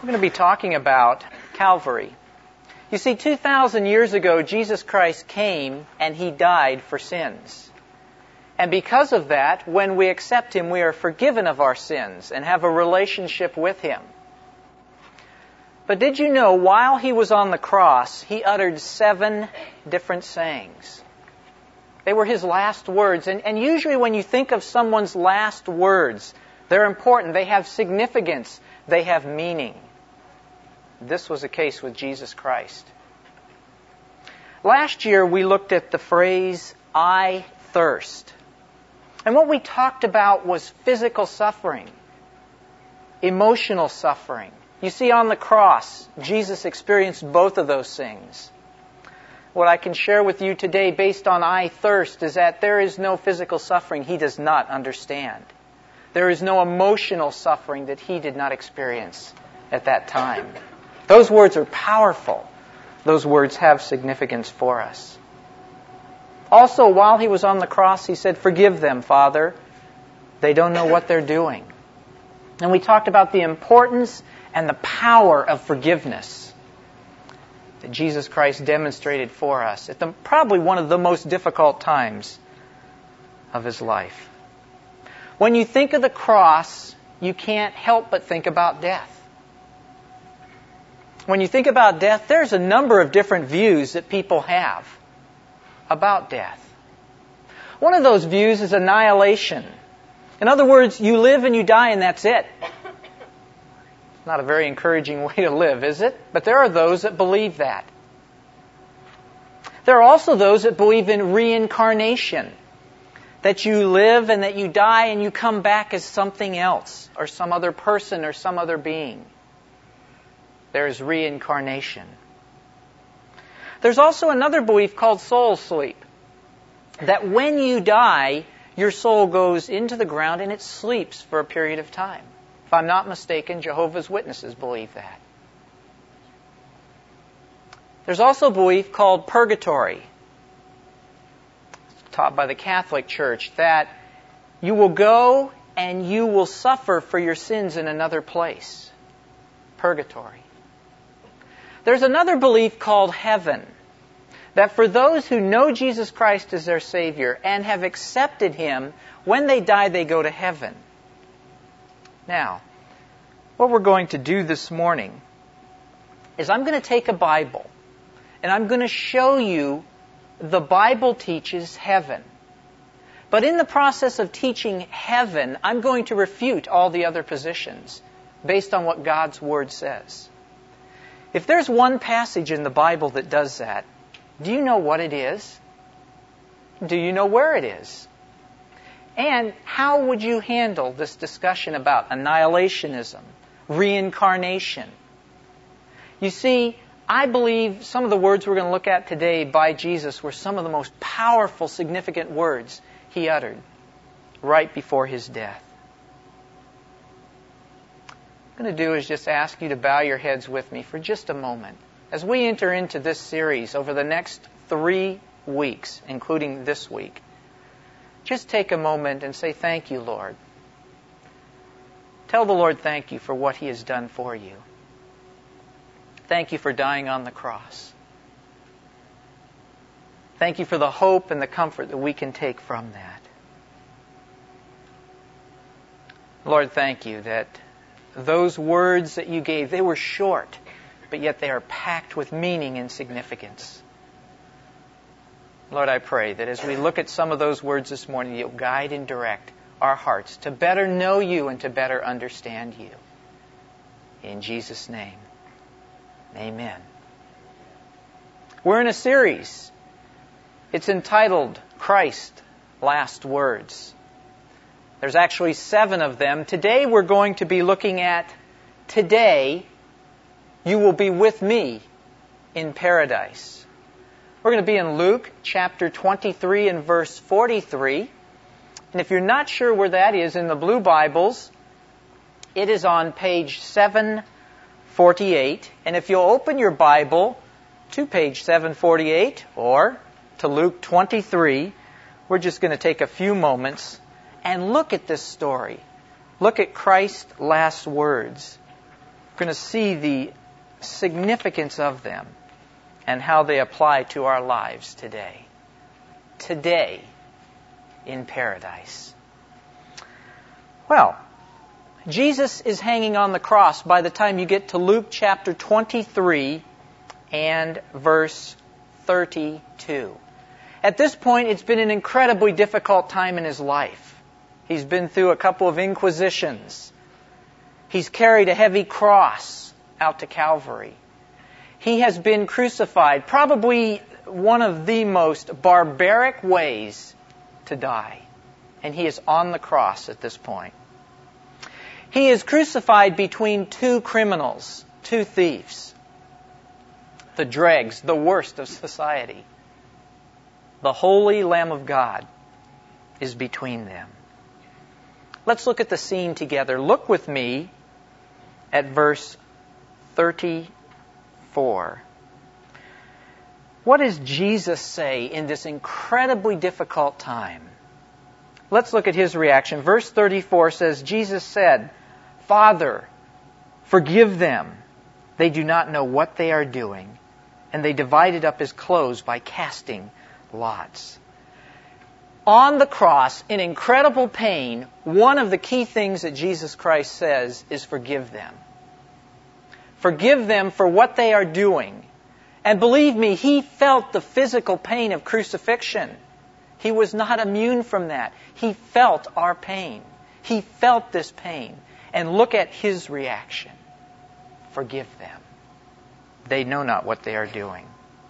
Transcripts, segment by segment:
We're going to be talking about Calvary. You see, 2,000 years ago, Jesus Christ came and He died for sins. And because of that, when we accept Him, we are forgiven of our sins and have a relationship with Him. But did you know, while He was on the cross, He uttered 7 different sayings? They were His last words. And usually when you think of someone's last words, they're important. They have significance. They have meaning. This was the case with Jesus Christ. Last year we looked at the phrase, "I thirst." And what we talked about was physical suffering, emotional suffering. You see, on the cross, Jesus experienced both of those things. What I can share with you today based on "I thirst" is that there is no physical suffering He does not understand. There is no emotional suffering that He did not experience at that time. Those words are powerful. Those words have significance for us. Also, while He was on the cross, He said, "Forgive them, Father. They don't know what they're doing." And we talked about the importance and the power of forgiveness that Jesus Christ demonstrated for us at probably one of the most difficult times of His life. When you think of the cross, you can't help but think about death. When you think about death, there's a number of different views that people have about death. One of those views is annihilation. In other words, you live and you die and that's it. It's not a very encouraging way to live, is it? But there are those that believe that. There are also those that believe in reincarnation. That you live and that you die and you come back as something else, or some other person or some other being. There is reincarnation. There's also another belief called soul sleep. That when you die, your soul goes into the ground and it sleeps for a period of time. If I'm not mistaken, Jehovah's Witnesses believe that. There's also a belief called purgatory, taught by the Catholic Church, that you will go and you will suffer for your sins in another place. Purgatory. There's another belief called heaven, that for those who know Jesus Christ as their Savior and have accepted Him, when they die, they go to heaven. Now, what we're going to do this morning is I'm going to take a Bible and I'm going to show you the Bible teaches heaven. But in the process of teaching heaven, I'm going to refute all the other positions based on what God's Word says. If there's one passage in the Bible that does that, do you know what it is? Do you know where it is? And how would you handle this discussion about annihilationism, reincarnation? You see, I believe some of the words we're going to look at today by Jesus were some of the most powerful, significant words He uttered right before His death. What I'm going to do is just ask you to bow your heads with me for just a moment. As we enter into this series over the next 3 weeks, including this week, just take a moment and say, "Thank you, Lord." Tell the Lord thank you for what He has done for you. Thank you for dying on the cross. Thank you for the hope and the comfort that we can take from that. Lord, thank you that those words that you gave, they were short, but yet they are packed with meaning and significance. Lord, I pray that as we look at some of those words this morning, you'll guide and direct our hearts to better know you and to better understand you. In Jesus' name, amen. We're in a series. It's entitled Christ, Last Words. There's actually 7 of them. Today we're going to be looking at, "Today you will be with me in paradise." We're going to be in Luke chapter 23 and verse 43. And if you're not sure where that is in the blue Bibles, it is on page 748. And if you'll open your Bible to page 748 or to Luke 23, we're just going to take a few moments and look at this story. Look at Christ's last words. We're going to see the significance of them and how they apply to our lives today. Today in paradise. Well, Jesus is hanging on the cross by the time you get to Luke chapter 23 and verse 32. At this point, it's been an incredibly difficult time in his life. He's been through a couple of inquisitions. He's carried a heavy cross out to Calvary. He has been crucified, probably one of the most barbaric ways to die. And he is on the cross at this point. He is crucified between two criminals, two thieves. The dregs, the worst of society. The holy Lamb of God is between them. Let's look at the scene together. Look with me at verse 34. What does Jesus say in this incredibly difficult time? Let's look at his reaction. Verse 34 says, Jesus said, Father, forgive them. They do not know what they are doing. And they divided up his clothes by casting lots. On the cross, in incredible pain, one of the key things that Jesus Christ says is forgive them. Forgive them for what they are doing. And believe me, he felt the physical pain of crucifixion. He was not immune from that. He felt our pain. He felt this pain. And look at his reaction. Forgive them. They know not what they are doing.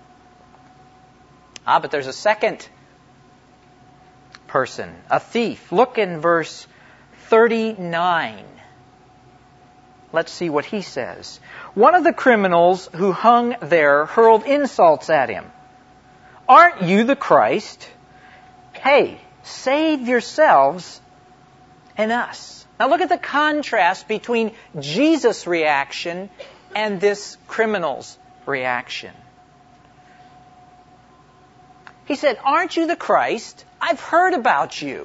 But there's a second person, a thief. Look in verse 39. Let's see what he says. One of the criminals who hung there hurled insults at him. Aren't you the Christ? Hey, save yourselves and us. Now look at the contrast between Jesus' reaction and this criminal's reaction. He said, aren't you the Christ? I've heard about you.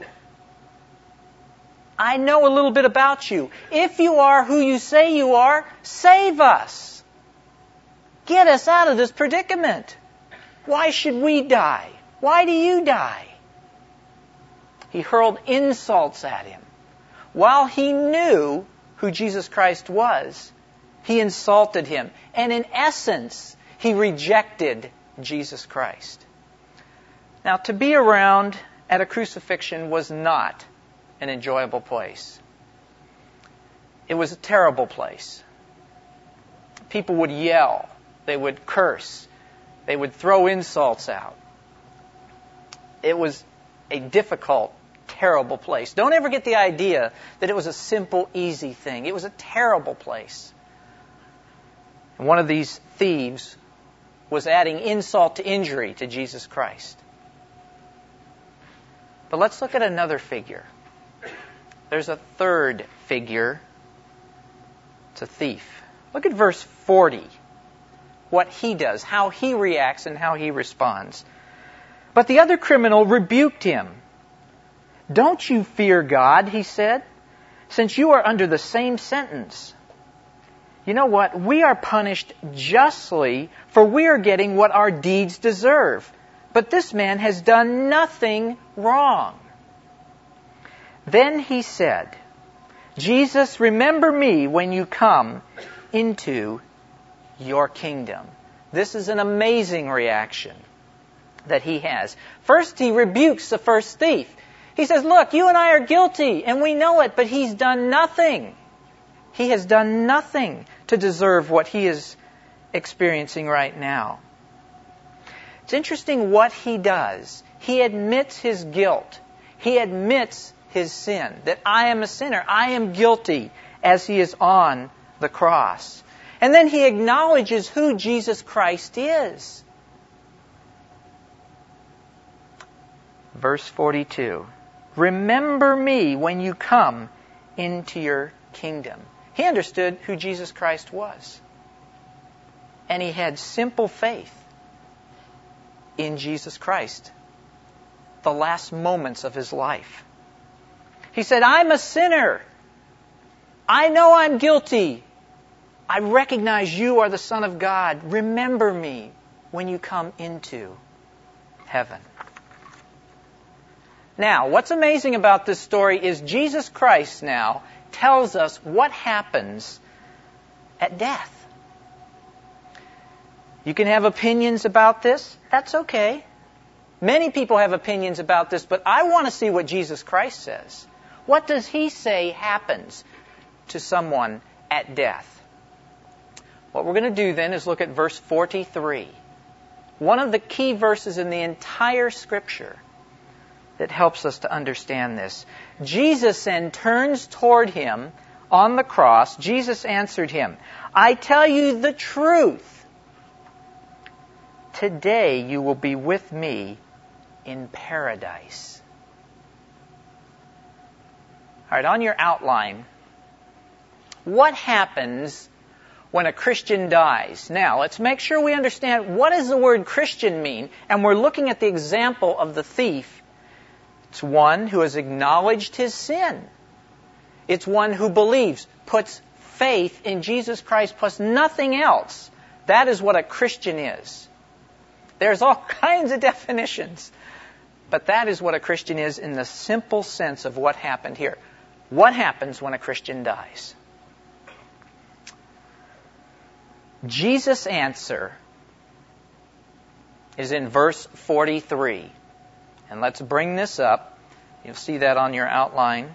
I know a little bit about you. If you are who you say you are, save us. Get us out of this predicament. Why should we die? Why do you die? He hurled insults at him. While he knew who Jesus Christ was, he insulted him. And in essence, he rejected Jesus Christ. Now, to be around at a crucifixion was not an enjoyable place. It was a terrible place. People would yell. They would curse. They would throw insults out. It was a difficult, terrible place. Don't ever get the idea that it was a simple, easy thing. It was a terrible place. And one of these thieves was adding insult to injury to Jesus Christ. But let's look at another figure. There's a third figure. It's a thief. Look at verse 40. What he does, how he reacts, and how he responds. But the other criminal rebuked him. Don't you fear God, he said, since you are under the same sentence. You know what? We are punished justly, for we are getting what our deeds deserve. But this man has done nothing wrong. Then he said, Jesus, remember me when you come into your kingdom. This is an amazing reaction that he has. First, he rebukes the first thief. He says, look, you and I are guilty, and we know it, but he's done nothing. He has done nothing to deserve what he is experiencing right now. It's interesting what he does. He admits his guilt. He admits his sin, that I am a sinner. I am guilty, as he is on the cross. And then he acknowledges who Jesus Christ is. Verse 42. Remember me when you come into your kingdom. He understood who Jesus Christ was. And he had simple faith in Jesus Christ. The last moments of his life. He said, I'm a sinner. I know I'm guilty. I recognize you are the Son of God. Remember me when you come into heaven. Now, what's amazing about this story is Jesus Christ now tells us what happens at death. You can have opinions about this. That's okay. Many people have opinions about this, but I want to see what Jesus Christ says. What does He say happens to someone at death? What we're going to do then is look at verse 43. One of the key verses in the entire Scripture that helps us to understand this. Jesus then turns toward him on the cross. Jesus answered him, I tell you the truth. Today you will be with me in paradise. All right, on your outline, what happens when a Christian dies? Now, let's make sure we understand what does the word Christian mean, and we're looking at the example of the thief. It's one who has acknowledged his sin. It's one who believes, puts faith in Jesus Christ plus nothing else. That is what a Christian is. There's all kinds of definitions, but that is what a Christian is in the simple sense of what happened here. What happens when a Christian dies? Jesus' answer is in verse 43. And let's bring this up. You'll see that on your outline.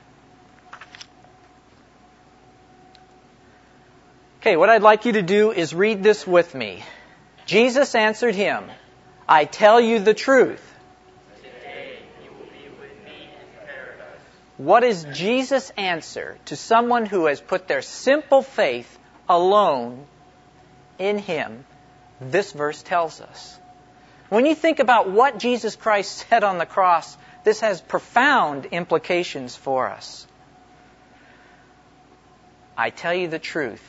Okay, what I'd like you to do is read this with me. Jesus answered him, I tell you the truth. Today you will be with me in paradise. What is Jesus' answer to someone who has put their simple faith alone in Him? This verse tells us. When you think about what Jesus Christ said on the cross, this has profound implications for us. I tell you the truth.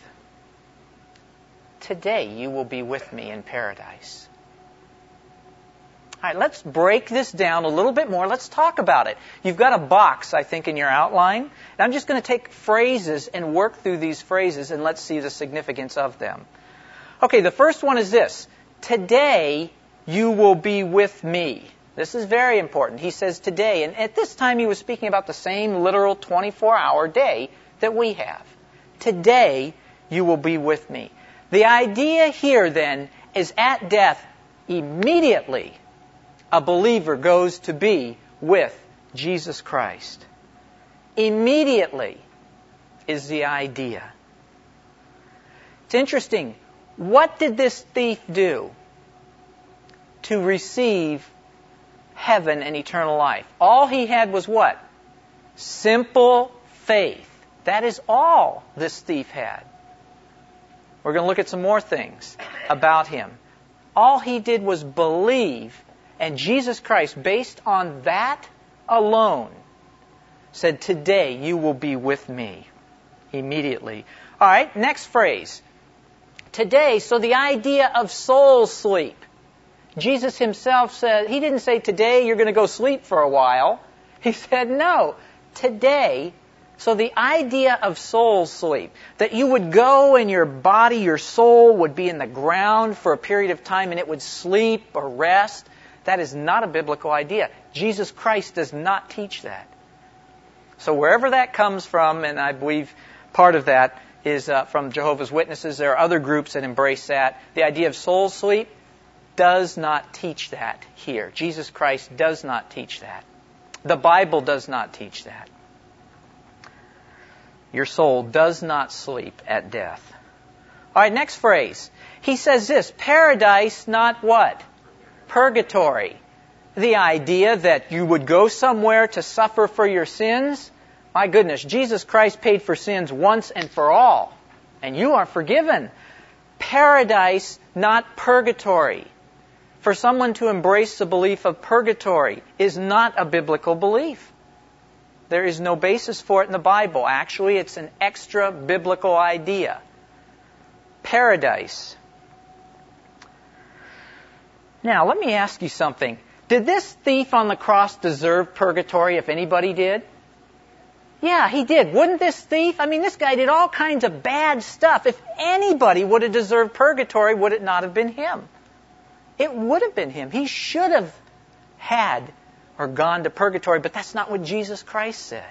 Today you will be with me in paradise. All right, let's break this down a little bit more. Let's talk about it. You've got a box, I think, in your outline. And I'm just going to take phrases and work through these phrases, and let's see the significance of them. Okay, the first one is this. Today you will be with me. This is very important. He says today, and at this time he was speaking about the same literal 24-hour day that we have. Today you will be with me. The idea here then is at death, immediately a believer goes to be with Jesus Christ. Immediately is the idea. It's interesting. What did this thief do to receive heaven and eternal life? All he had was what? Simple faith. That is all this thief had. We're going to look at some more things about him. All he did was believe, and Jesus Christ, based on that alone, said, today you will be with me. Immediately. All right, next phrase. Today, so the idea of soul sleep. Jesus himself said, he didn't say today you're going to go sleep for a while. He said, no, today. So the idea of soul sleep, that you would go and your body, your soul would be in the ground for a period of time and it would sleep or rest, that is not a biblical idea. Jesus Christ does not teach that. So wherever that comes from, and I believe part of that is from Jehovah's Witnesses, there are other groups that embrace that. The idea of soul sleep does not teach that here. Jesus Christ does not teach that. The Bible does not teach that. Your soul does not sleep at death. All right, next phrase. He says this, paradise, not what? Purgatory. The idea that you would go somewhere to suffer for your sins. My goodness, Jesus Christ paid for sins once and for all, and you are forgiven. Paradise, not purgatory. For someone to embrace the belief of purgatory is not a biblical belief. There is no basis for it in the Bible. Actually, it's an extra biblical idea. Paradise. Now, let me ask you something. Did this thief on the cross deserve purgatory if anybody did? Yeah, he did. Wouldn't this thief? I mean, this guy did all kinds of bad stuff. If anybody would have deserved purgatory, would it not have been him? It would have been him. He should have had or gone to purgatory, but that's not what Jesus Christ said.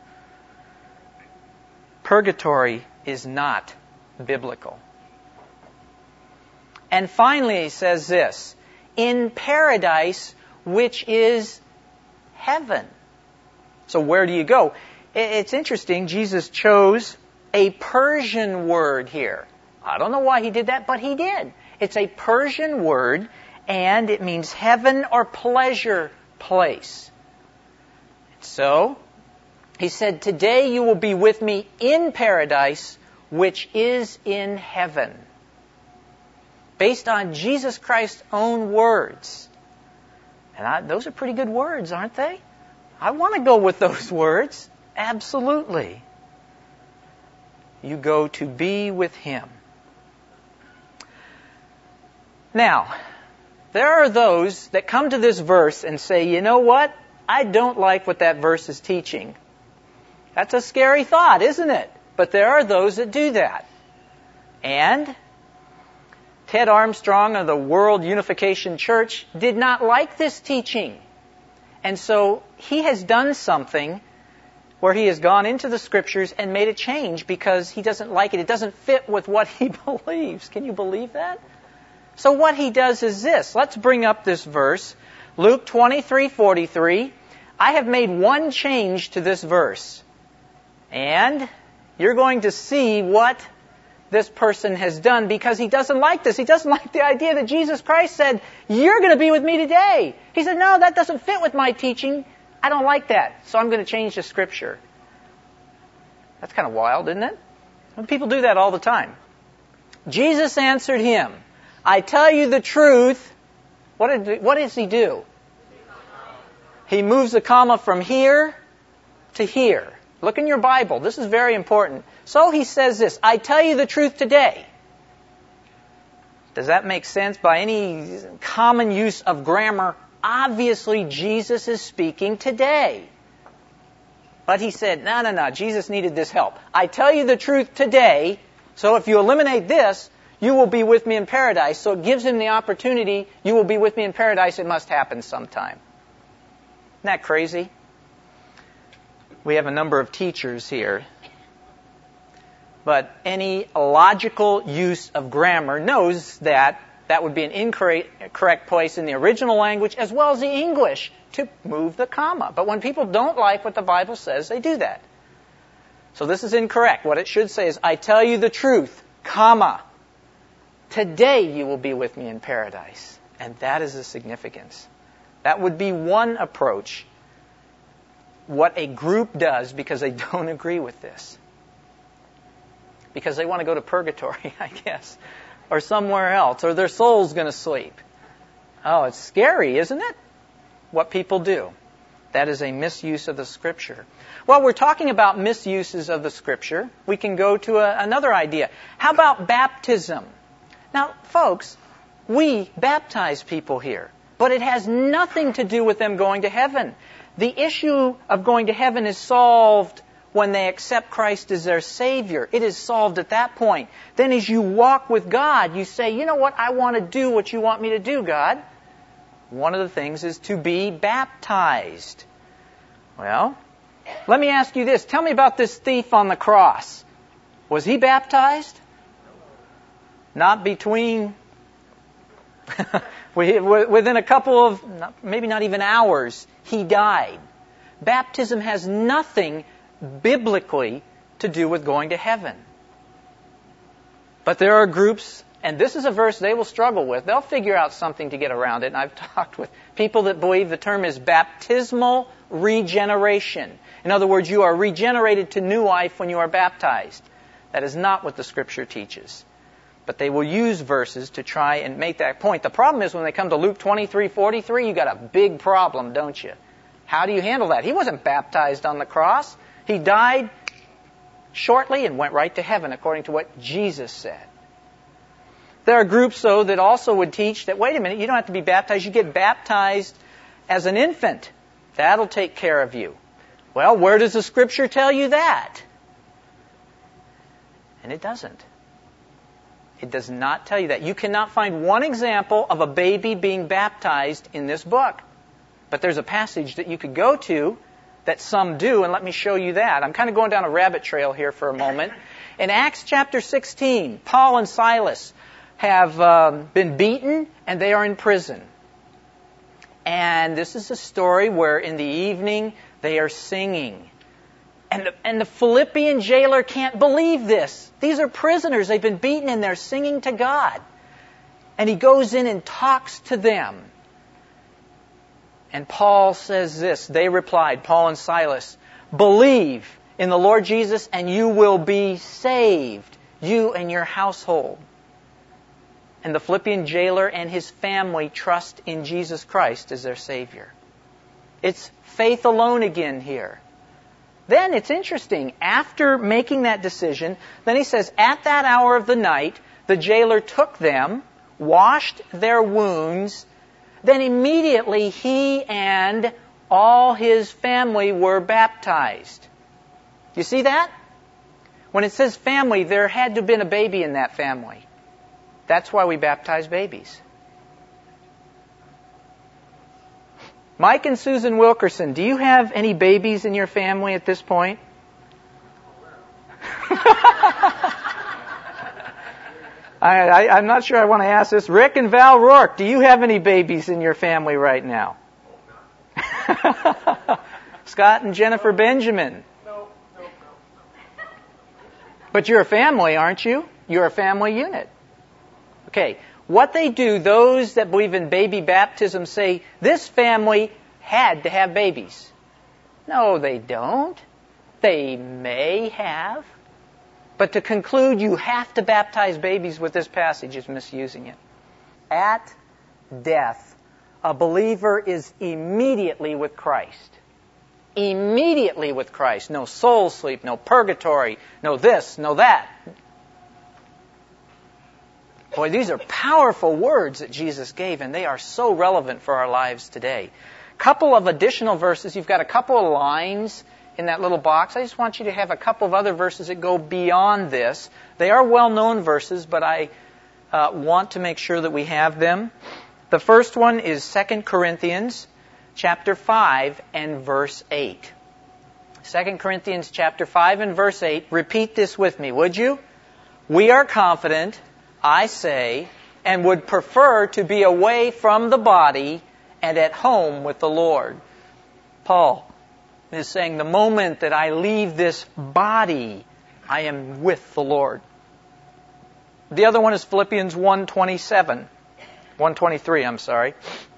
Purgatory is not biblical. And finally, he says this, in paradise, which is heaven. So where do you go? It's interesting, Jesus chose a Persian word here. I don't know why he did that, but he did. It's a Persian word, and it means heaven or pleasure place. So, he said, today you will be with me in paradise, which is in heaven. Based on Jesus Christ's own words. And those are pretty good words, aren't they? I want to go with those words. Absolutely. You go to be with Him. Now, there are those that come to this verse and say, you know what? I don't like what that verse is teaching. That's a scary thought, isn't it? But there are those that do that. And Ted Armstrong of the World Unification Church did not like this teaching. And so he has done something where he has gone into the Scriptures and made a change because he doesn't like it. It doesn't fit with what he believes. Can you believe that? So what he does is this. Let's bring up this verse. Luke 23:43. I have made one change to this verse. And you're going to see what this person has done because he doesn't like this. He doesn't like the idea that Jesus Christ said, you're going to be with me today. He said, no, that doesn't fit with my teaching. I don't like that, so I'm going to change the Scripture. That's kind of wild, isn't it? People do that all the time. Jesus answered him, I tell you the truth. What does he do? He moves the comma from here to here. Look in your Bible. This is very important. So he says this, I tell you the truth today. Does that make sense by any common use of grammar? Obviously, Jesus is speaking today. But he said, no, Jesus needed this help. I tell you the truth today, so if you eliminate this, you will be with me in paradise. So it gives him the opportunity, you will be with me in paradise, it must happen sometime. Isn't that crazy? We have a number of teachers here. But any logical use of grammar knows that that would be an incorrect place in the original language as well as the English to move the comma. But when people don't like what the Bible says, they do that. So this is incorrect. What it should say is, I tell you the truth, comma, today you will be with me in paradise. And that is the significance. That would be one approach. What a group does because they don't agree with this. Because they want to go to purgatory, I guess. Or somewhere else. Or their soul's going to sleep. Oh, it's scary, isn't it? What people do. That is a misuse of the Scripture. Well, we're talking about misuses of the Scripture. We can go to another idea. How about baptism? Now, folks, we baptize people here. But it has nothing to do with them going to heaven. The issue of going to heaven is solved when they accept Christ as their Savior. It is solved at that point. Then as you walk with God, you say, you know what, I want to do what you want me to do, God. One of the things is to be baptized. Well, let me ask you this. Tell me about this thief on the cross. Was he baptized? Not between... Within a couple of, maybe not even hours, he died. Baptism has nothing biblically to do with going to heaven. But there are groups, and this is a verse they will struggle with. They'll figure out something to get around it. And I've talked with people that believe the term is baptismal regeneration. In other words, you are regenerated to new life when you are baptized. That is not what the Scripture teaches. But they will use verses to try and make that point. The problem is when they come to Luke 23:43, you got a big problem, don't you? How do you handle that? He wasn't baptized on the cross. He died shortly and went right to heaven according to what Jesus said. There are groups, though, that also would teach that, wait a minute, you don't have to be baptized. You get baptized as an infant. That'll take care of you. Well, where does the Scripture tell you that? And it doesn't. It does not tell you that. You cannot find one example of a baby being baptized in this book. But there's a passage that you could go to that some do, and let me show you that. I'm kind of going down a rabbit trail here for a moment. In Acts chapter 16, Paul and Silas have been beaten, and they are in prison. And this is a story where in the evening they are singing. And the Philippian jailer can't believe this. These are prisoners. They've been beaten, and they're singing to God. And he goes in and talks to them. And Paul says this. They replied, Paul and Silas, "Believe in the Lord Jesus, and you will be saved, you and your household." And the Philippian jailer and his family trust in Jesus Christ as their Savior. It's faith alone again here. Then it's interesting. After making that decision, then he says, at that hour of the night, the jailer took them, washed their wounds. Then immediately he and all his family were baptized. You see that? When it says family, there had to have been a baby in that family. That's why we baptize babies. Mike and Susan Wilkerson, do you have any babies in your family at this point? I'm not sure I want to ask this. Rick and Val Rourke, do you have any babies in your family right now? Scott and Jennifer Benjamin. No. But you're a family, aren't you? You're a family unit. Okay, what they do, those that believe in baby baptism say, this family had to have babies. No, they don't. They may have. But to conclude, you have to baptize babies with this passage is misusing it. At death, a believer is immediately with Christ. Immediately with Christ. No soul sleep, no purgatory, no this, no that. Boy, these are powerful words that Jesus gave, and they are so relevant for our lives today. Couple of additional verses. You've got a couple of lines in that little box. I just want you to have a couple of other verses that go beyond this. They are well-known verses, but I want to make sure that we have them. The first one is 2 Corinthians chapter 5 and verse 8. 2 Corinthians chapter 5 and verse 8. Repeat this with me, would you? We are confident, I say, and would prefer to be away from the body and at home with the Lord. Paul is saying, the moment that I leave this body, I am with the Lord. The other one is Philippians 1:23.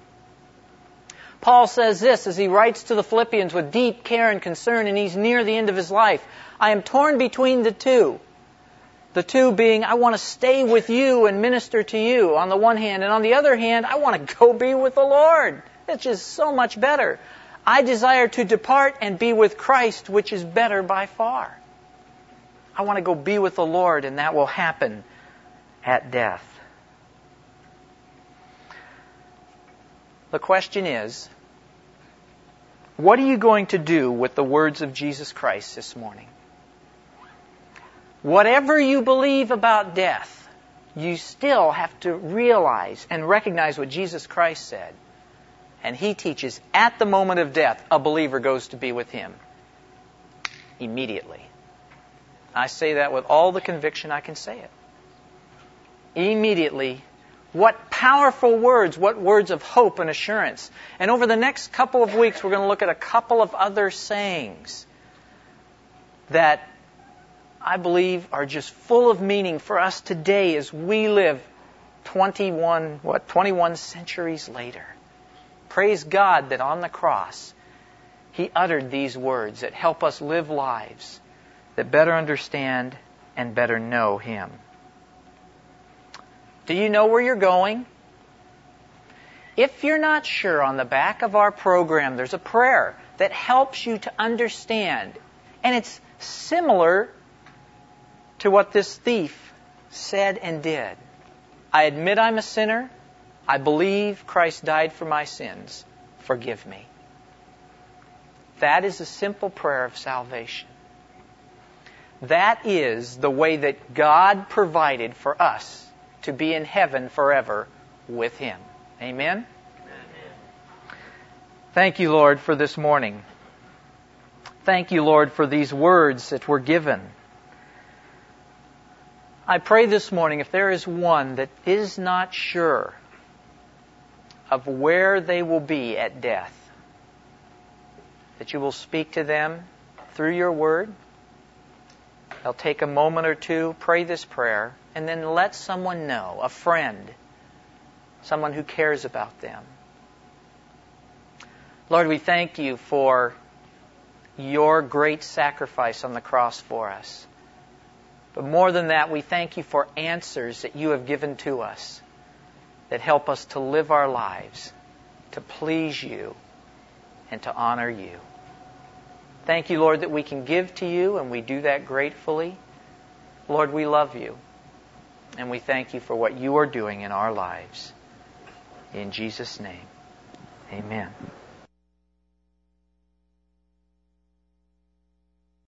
Paul says this as he writes to the Philippians with deep care and concern, and he's near the end of his life. I am torn between the two. The two being, I want to stay with you and minister to you on the one hand, and on the other hand, I want to go be with the Lord. It's just so much better. I desire to depart and be with Christ, which is better by far. I want to go be with the Lord, and that will happen at death. The question is, what are you going to do with the words of Jesus Christ this morning? Whatever you believe about death, you still have to realize and recognize what Jesus Christ said. And He teaches at the moment of death, a believer goes to be with Him immediately. I say that with all the conviction I can say it. Immediately. What powerful words, what words of hope and assurance. And over the next couple of weeks, we're going to look at a couple of other sayings that I believe are just full of meaning for us today as we live 21 centuries later. Praise God that on the cross, He uttered these words that help us live lives that better understand and better know Him. Do you know where you're going? If you're not sure, on the back of our program, there's a prayer that helps you to understand. And it's similar to what this thief said and did. I admit I'm a sinner. I believe Christ died for my sins. Forgive me. That is a simple prayer of salvation. That is the way that God provided for us to be in heaven forever with Him. Amen? Thank you, Lord, for this morning. Thank you, Lord, for these words that were given. I pray this morning, if there is one that is not sure of where they will be at death, that you will speak to them through your word. They'll take a moment or two, pray this prayer, and then let someone know, a friend, someone who cares about them. Lord, we thank you for your great sacrifice on the cross for us. But more than that, we thank you for answers that you have given to us that help us to live our lives, to please you, and to honor you. Thank you, Lord, that we can give to you, and we do that gratefully. Lord, we love you, and we thank you for what you are doing in our lives. In Jesus' name, amen.